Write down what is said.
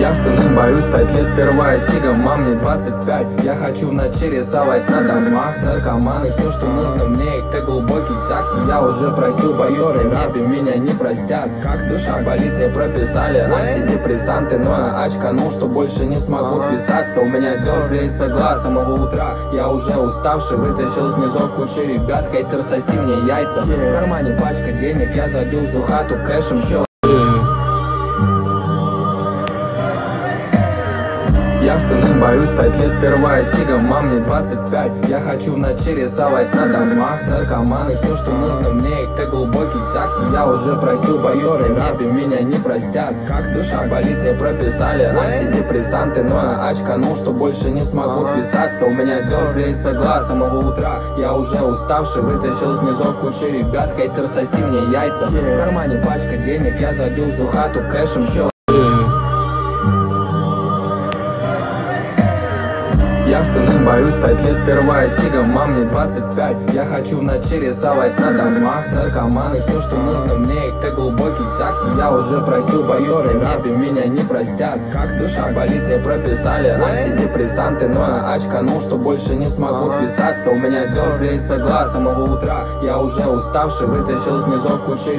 Я в цены боюсь, 5 лет первая сига, мам, мне 25. Я хочу в ночи рисовать на домах, наркоманы, все, что нужно мне, это глубокий так. Я уже просил, боюсь, на небе меня не простят. Как душа болит, мне прописали антидепрессанты, но я очканул, что больше не смогу писаться. У меня дергается глаз с самого утра, я уже уставший, вытащил из низов кучу ребят. Хейтер, соси мне яйца, в кармане пачка денег, я забил всю хату кэшем, чел. Я в цены боюсь, 5 лет первая сига, мам, мне 25. Я хочу в ночи рисовать на домах, наркоманы, все, что нужно мне, это глубокий так. Я уже просил, боюсь, на небе меня не простят. Как душа болит, мне прописали антидепрессанты, но я очканул, что больше не смогу писаться. У меня дергается глаз с самого утра, я уже уставший, вытащил из низов кучу ребят. Хейтер, соси мне яйца, в кармане пачка денег, я забил всю хату кэшем, чел. Я в цены боюсь, 5 лет первая сига, мам, мне 25. Я хочу в ночи рисовать на домах, наркоманы, все, что нужно мне, это глубокий так. Я уже просил, боюсь, на небе меня не простят. Как душа болит, мне прописали антидепрессанты, но я очканул, что больше не смогу писаться. У меня дергается глаз с самого утра, я уже уставший, вытащил из низов кучу.